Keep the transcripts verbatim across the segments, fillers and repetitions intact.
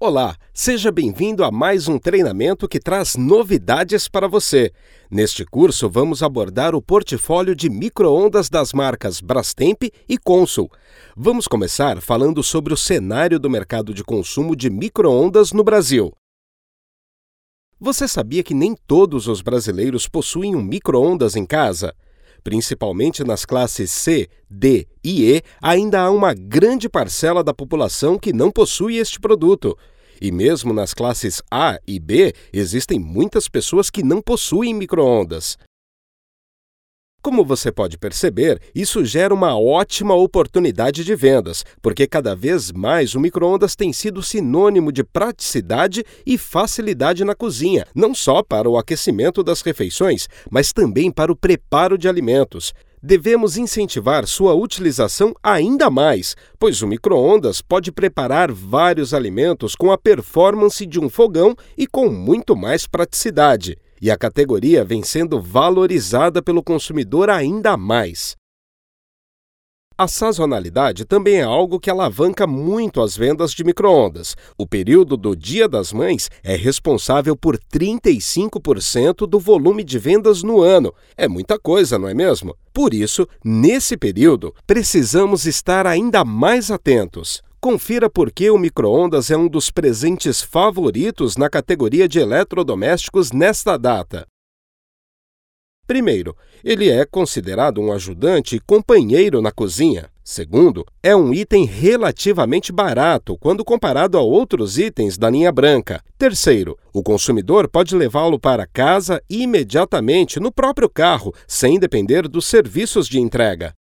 Olá, seja bem-vindo a mais um treinamento que traz novidades para você. Neste curso, vamos abordar o portfólio de micro-ondas das marcas Brastemp e Consul. Vamos começar falando sobre o cenário do mercado de consumo de micro-ondas no Brasil. Você sabia que nem todos os brasileiros possuem um micro-ondas em casa? Principalmente nas classes C, D e E, ainda há uma grande parcela da população que não possui este produto. E mesmo nas classes A e B, existem muitas pessoas que não possuem micro-ondas. Como você pode perceber, isso gera uma ótima oportunidade de vendas, porque cada vez mais o micro-ondas tem sido sinônimo de praticidade e facilidade na cozinha, não só para o aquecimento das refeições, mas também para o preparo de alimentos. Devemos incentivar sua utilização ainda mais, pois o micro-ondas pode preparar vários alimentos com a performance de um fogão e com muito mais praticidade. E a categoria vem sendo valorizada pelo consumidor ainda mais. A sazonalidade também é algo que alavanca muito as vendas de micro-ondas. O período do Dia das Mães é responsável por trinta e cinco por cento do volume de vendas no ano. É muita coisa, não é mesmo? Por isso, nesse período, precisamos estar ainda mais atentos. Confira por que o micro-ondas é um dos presentes favoritos na categoria de eletrodomésticos nesta data. Primeiro, ele é considerado um ajudante e companheiro na cozinha. Segundo, é um item relativamente barato quando comparado a outros itens da linha branca. Terceiro, o consumidor pode levá-lo para casa imediatamente no próprio carro, sem depender dos serviços de entrega.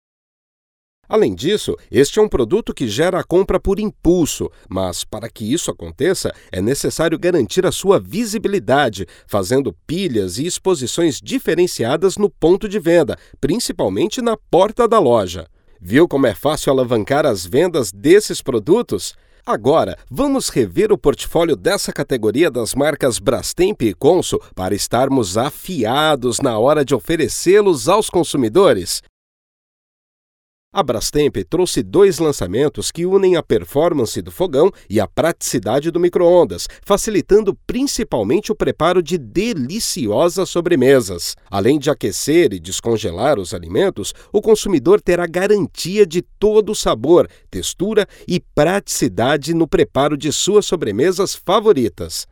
Além disso, este é um produto que gera a compra por impulso, mas para que isso aconteça, é necessário garantir a sua visibilidade, fazendo pilhas e exposições diferenciadas no ponto de venda, principalmente na porta da loja. Viu como é fácil alavancar as vendas desses produtos? Agora, vamos rever o portfólio dessa categoria das marcas Brastemp e Consul para estarmos afiados na hora de oferecê-los aos consumidores. A Brastemp trouxe dois lançamentos que unem a performance do fogão e a praticidade do micro-ondas, facilitando principalmente o preparo de deliciosas sobremesas. Além de aquecer e descongelar os alimentos, o consumidor terá garantia de todo o sabor, textura e praticidade no preparo de suas sobremesas favoritas.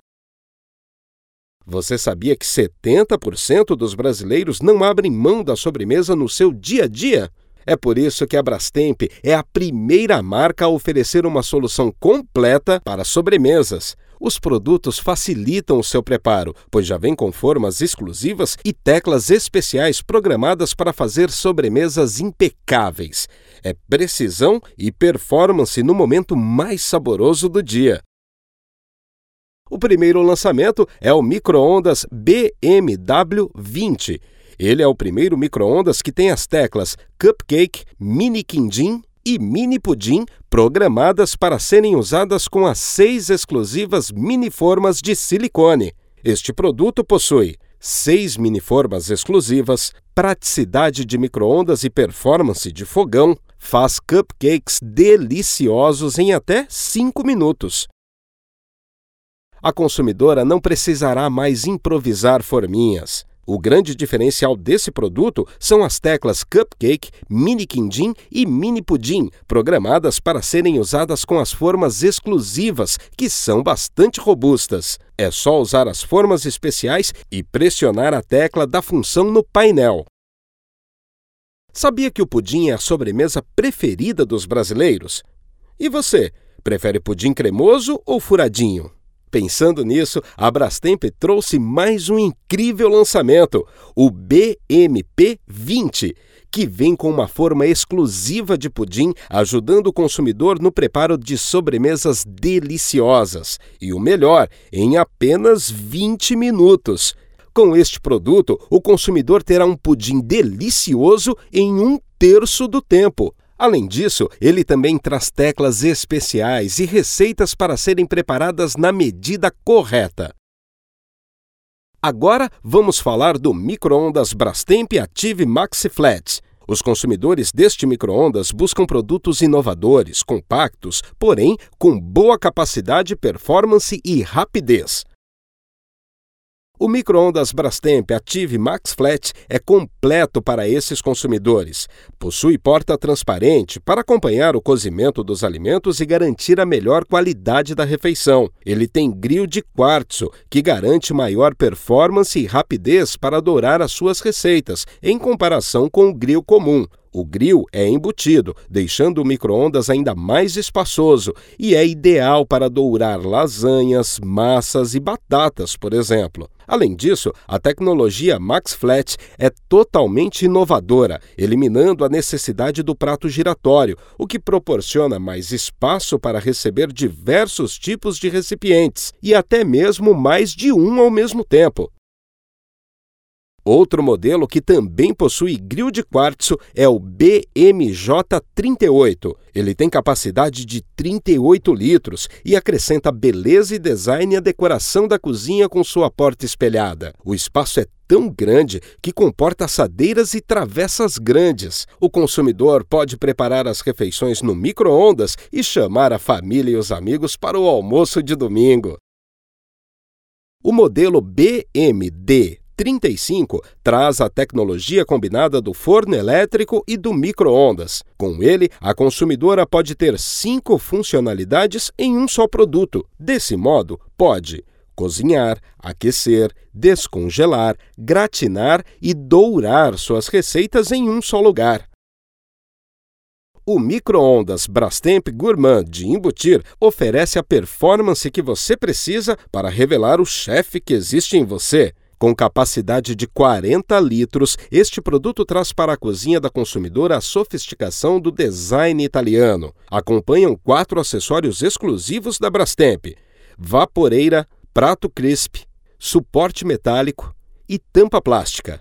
Você sabia que setenta por cento dos brasileiros não abrem mão da sobremesa no seu dia a dia? É por isso que a Brastemp é a primeira marca a oferecer uma solução completa para sobremesas. Os produtos facilitam o seu preparo, pois já vem com formas exclusivas e teclas especiais programadas para fazer sobremesas impecáveis. É precisão e performance no momento mais saboroso do dia. O primeiro lançamento é o micro-ondas B M W vinte. Ele é o primeiro micro-ondas que tem as teclas Cupcake, Mini Quindim e Mini Pudim programadas para serem usadas com as seis exclusivas mini-formas de silicone. Este produto possui seis mini-formas exclusivas, praticidade de micro-ondas e performance de fogão, faz cupcakes deliciosos em até cinco minutos. A consumidora não precisará mais improvisar forminhas. O grande diferencial desse produto são as teclas Cupcake, Mini Quindim e Mini Pudim, programadas para serem usadas com as formas exclusivas, que são bastante robustas. É só usar as formas especiais e pressionar a tecla da função no painel. Sabia que o pudim é a sobremesa preferida dos brasileiros? E você, prefere pudim cremoso ou furadinho? Pensando nisso, a Brastemp trouxe mais um incrível lançamento, o B M P vinte, que vem com uma forma exclusiva de pudim, ajudando o consumidor no preparo de sobremesas deliciosas. E o melhor, em apenas vinte minutos. Com este produto, o consumidor terá um pudim delicioso em um terço do tempo. Além disso, ele também traz teclas especiais e receitas para serem preparadas na medida correta. Agora, vamos falar do micro-ondas Brastemp Active Maxi Flat. Os consumidores deste micro-ondas buscam produtos inovadores, compactos, porém com boa capacidade, performance e rapidez. O micro-ondas Brastemp Active Max Flat é completo para esses consumidores. Possui porta transparente para acompanhar o cozimento dos alimentos e garantir a melhor qualidade da refeição. Ele tem grill de quartzo, que garante maior performance e rapidez para dourar as suas receitas, em comparação com o grill comum. O grill é embutido, deixando o micro-ondas ainda mais espaçoso e é ideal para dourar lasanhas, massas e batatas, por exemplo. Além disso, a tecnologia Max Flat é totalmente inovadora, eliminando a necessidade do prato giratório, o que proporciona mais espaço para receber diversos tipos de recipientes e até mesmo mais de um ao mesmo tempo. Outro modelo que também possui grill de quartzo é o B M J trinta e oito. Ele tem capacidade de trinta e oito litros e acrescenta beleza e design à decoração da cozinha com sua porta espelhada. O espaço é tão grande que comporta assadeiras e travessas grandes. O consumidor pode preparar as refeições no micro-ondas e chamar a família e os amigos para o almoço de domingo. O modelo B M D trinta e cinco traz a tecnologia combinada do forno elétrico e do micro-ondas. Com ele, a consumidora pode ter cinco funcionalidades em um só produto. Desse modo, pode cozinhar, aquecer, descongelar, gratinar e dourar suas receitas em um só lugar. O micro-ondas Brastemp Gourmand de embutir oferece a performance que você precisa para revelar o chefe que existe em você. Com capacidade de quarenta litros, este produto traz para a cozinha da consumidora a sofisticação do design italiano. Acompanham quatro acessórios exclusivos da Brastemp: vaporeira, prato crisp, suporte metálico e tampa plástica.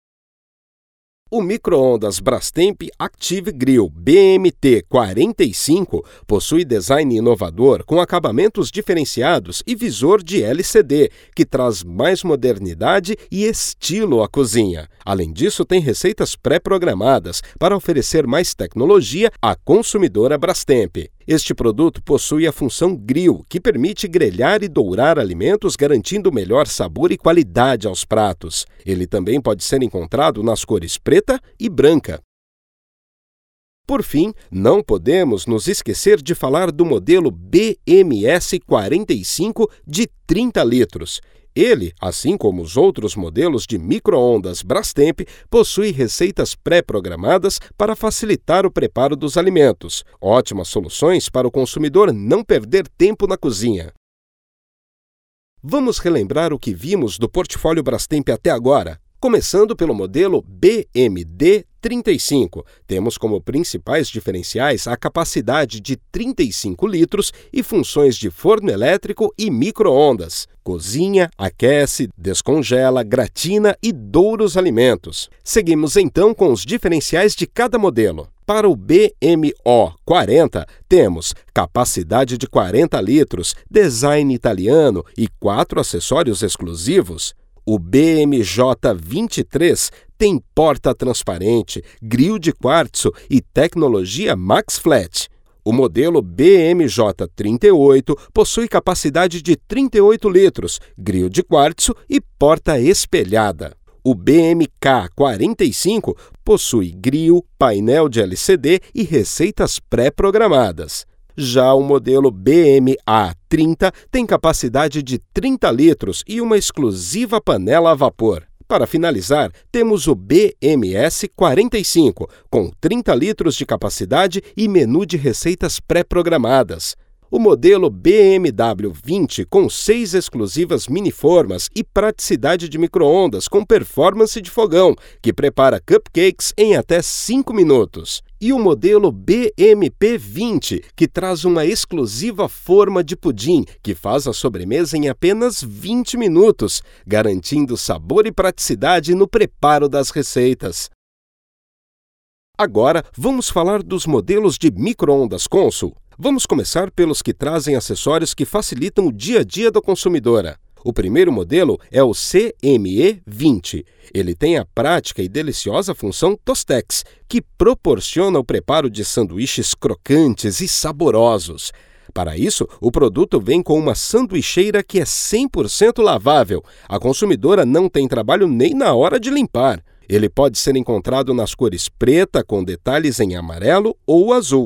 O micro-ondas Brastemp Active Grill B M T quarenta e cinco possui design inovador com acabamentos diferenciados e visor de L C D, que traz mais modernidade e estilo à cozinha. Além disso, tem receitas pré-programadas para oferecer mais tecnologia à consumidora Brastemp. Este produto possui a função grill, que permite grelhar e dourar alimentos, garantindo melhor sabor e qualidade aos pratos. Ele também pode ser encontrado nas cores preta e branca. Por fim, não podemos nos esquecer de falar do modelo B M S quarenta e cinco de trinta litros. Ele, assim como os outros modelos de micro-ondas Brastemp, possui receitas pré-programadas para facilitar o preparo dos alimentos. Ótimas soluções para o consumidor não perder tempo na cozinha. Vamos relembrar o que vimos do portfólio Brastemp até agora? Começando pelo modelo B M D trinta e cinco, temos como principais diferenciais a capacidade de trinta e cinco litros e funções de forno elétrico e micro-ondas. Cozinha, aquece, descongela, gratina e doura os alimentos. Seguimos então com os diferenciais de cada modelo. Para o B M O quarenta, temos capacidade de quarenta litros, design italiano e quatro acessórios exclusivos. O B M J vinte e três tem porta transparente, grill de quartzo e tecnologia Max Flat. O modelo B M J trinta e oito possui capacidade de trinta e oito litros, grill de quartzo e porta espelhada. O B M K quarenta e cinco possui grill, painel de L C D e receitas pré-programadas. Já o modelo B M A trinta tem capacidade de trinta litros e uma exclusiva panela a vapor. Para finalizar, temos o B M S quarenta e cinco, com trinta litros de capacidade e menu de receitas pré-programadas. O modelo B M W vinte, com seis exclusivas miniformas e praticidade de micro-ondas com performance de fogão, que prepara cupcakes em até cinco minutos. E o modelo B M P vinte, que traz uma exclusiva forma de pudim, que faz a sobremesa em apenas vinte minutos, garantindo sabor e praticidade no preparo das receitas. Agora, vamos falar dos modelos de micro-ondas Consul. Vamos começar pelos que trazem acessórios que facilitam o dia a dia da consumidora. O primeiro modelo é o C M E vinte. Ele tem a prática e deliciosa função Tostex, que proporciona o preparo de sanduíches crocantes e saborosos. Para isso, o produto vem com uma sanduicheira que é cem por cento lavável. A consumidora não tem trabalho nem na hora de limpar. Ele pode ser encontrado nas cores preta, com detalhes em amarelo ou azul.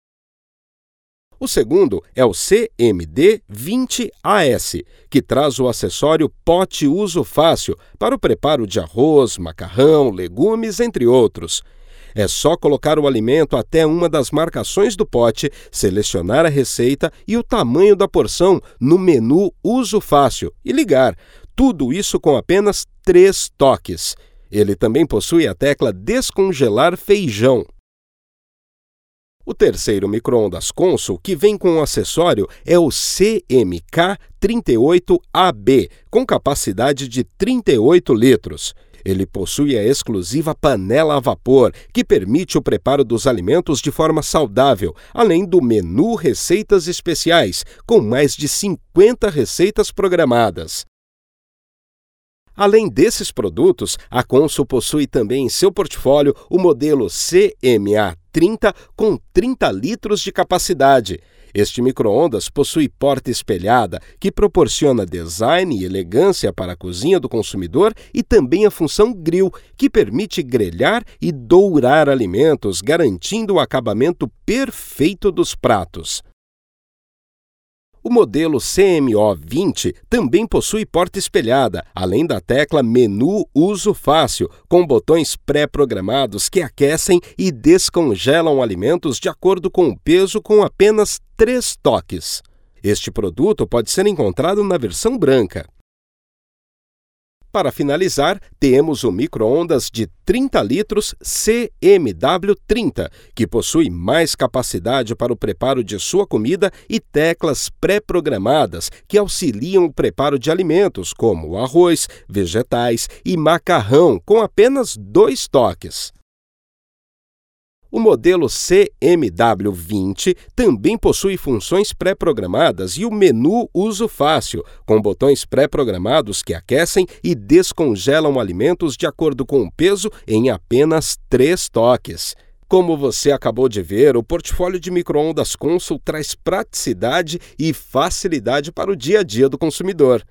O segundo é o C M D vinte A S, que traz o acessório pote uso fácil para o preparo de arroz, macarrão, legumes, entre outros. É só colocar o alimento até uma das marcações do pote, selecionar a receita e o tamanho da porção no menu Uso Fácil e ligar. Tudo isso com apenas três toques. Ele também possui a tecla Descongelar Feijão. O terceiro micro-ondas Consul que vem com o acessório é o C M K trinta e oito A B, com capacidade de trinta e oito litros. Ele possui a exclusiva panela a vapor, que permite o preparo dos alimentos de forma saudável, além do menu Receitas Especiais, com mais de cinquenta receitas programadas. Além desses produtos, a Consul possui também em seu portfólio o modelo C M A trinta com trinta litros de capacidade. Este micro-ondas possui porta espelhada, que proporciona design e elegância para a cozinha do consumidor, e também a função grill, que permite grelhar e dourar alimentos, garantindo o acabamento perfeito dos pratos. O modelo C M O vinte também possui porta espelhada, além da tecla Menu Uso Fácil, com botões pré-programados que aquecem e descongelam alimentos de acordo com o peso com apenas três toques. Este produto pode ser encontrado na versão branca. Para finalizar, temos o micro-ondas de trinta litros C M W trinta, que possui mais capacidade para o preparo de sua comida e teclas pré-programadas que auxiliam o preparo de alimentos como arroz, vegetais e macarrão com apenas dois toques. O modelo C M W vinte também possui funções pré-programadas e o menu Uso Fácil, com botões pré-programados que aquecem e descongelam alimentos de acordo com o peso em apenas três toques. Como você acabou de ver, o portfólio de micro-ondas Consul traz praticidade e facilidade para o dia a dia do consumidor.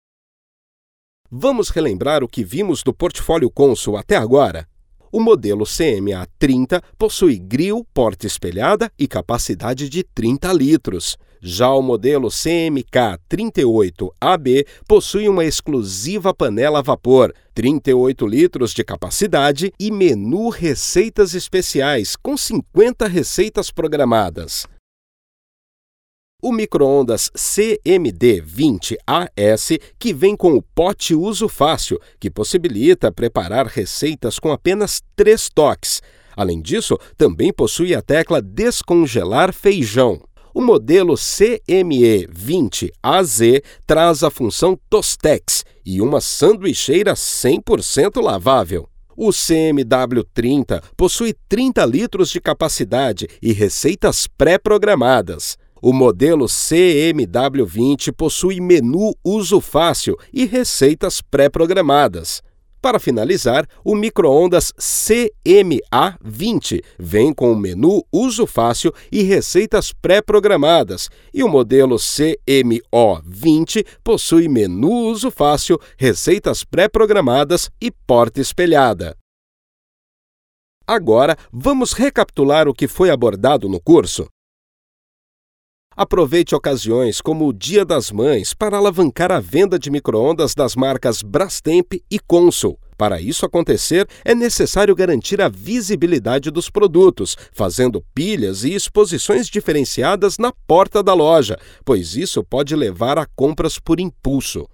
Vamos relembrar o que vimos do portfólio Consul até agora? O modelo C M A trinta possui grill, porta espelhada e capacidade de trinta litros. Já o modelo C M K trinta e oito A B possui uma exclusiva panela a vapor, trinta e oito litros de capacidade e menu Receitas Especiais, com cinquenta receitas programadas. O micro-ondas C M D vinte A S, que vem com o pote uso fácil, que possibilita preparar receitas com apenas três toques. Além disso, também possui a tecla Descongelar Feijão. O modelo C M E vinte A Z traz a função Tostex e uma sanduicheira cem por cento lavável. O C M W trinta possui trinta litros de capacidade e receitas pré-programadas. O modelo C M W vinte possui menu Uso Fácil e receitas pré-programadas. Para finalizar, o micro-ondas C M A vinte vem com o menu Uso Fácil e receitas pré-programadas, e o modelo C M O vinte possui menu Uso Fácil, receitas pré-programadas e porta espelhada. Agora, vamos recapitular o que foi abordado no curso. Aproveite ocasiões como o Dia das Mães para alavancar a venda de micro-ondas das marcas Brastemp e Consul. Para isso acontecer, é necessário garantir a visibilidade dos produtos, fazendo pilhas e exposições diferenciadas na porta da loja, pois isso pode levar a compras por impulso.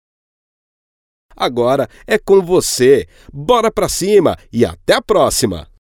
Agora é com você. Bora pra cima e até a próxima!